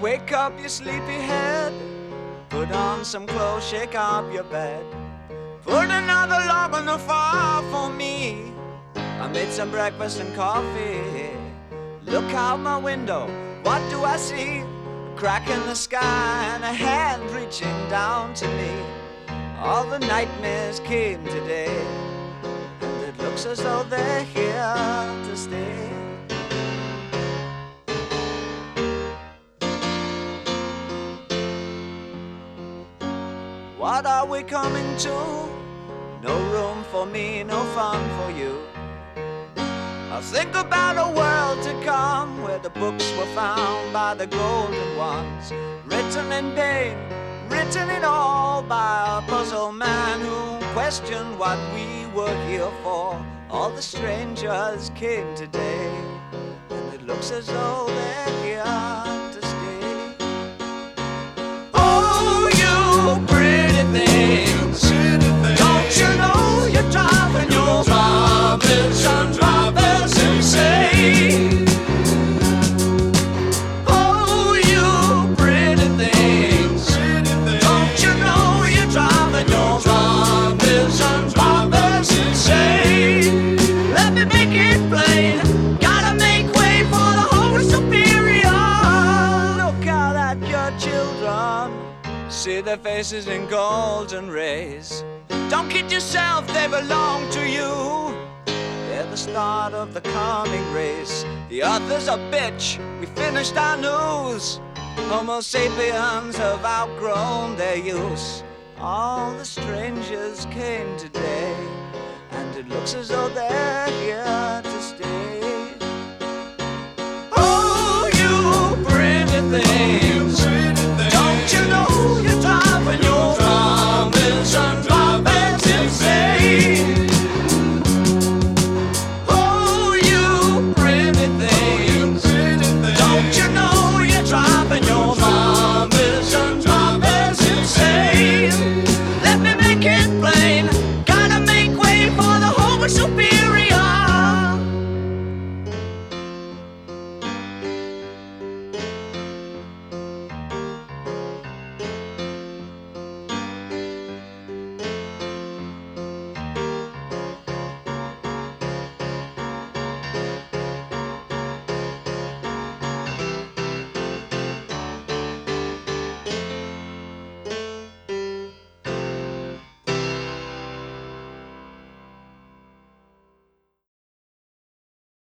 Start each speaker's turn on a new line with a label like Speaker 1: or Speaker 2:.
Speaker 1: Wake up, you sleepy head. Put on some clothes, shake up your bed. Put another log on the fire for me. I made some breakfast and coffee. Look out my window, what do I see? A crack in the sky and a hand reaching down to me. All the nightmares came today, and it looks as though they're here to stay. What are we coming to? No room for me, no fun for you. I think about a world to come, where the books were found by the golden ones, written in pain, written in all by a puzzled man who questioned what we were here for. All the strangers came today, and it looks as though they're here to stay. Oh, you pretty things, don't you know you're driving your drivers insane? Oh, you pretty things, don't you know you're driving your drivers insane? Let me make it plain, gotta make way for the whole superior. Look out at your children, see their faces in golden rays. Don't kid yourself, they belong to you. They're the start of the coming race. The author's a bitch, we finished our news. Homo sapiens have outgrown their use. All the strangers came today, and it looks as though they're here to stay. Oh, you pretty thing,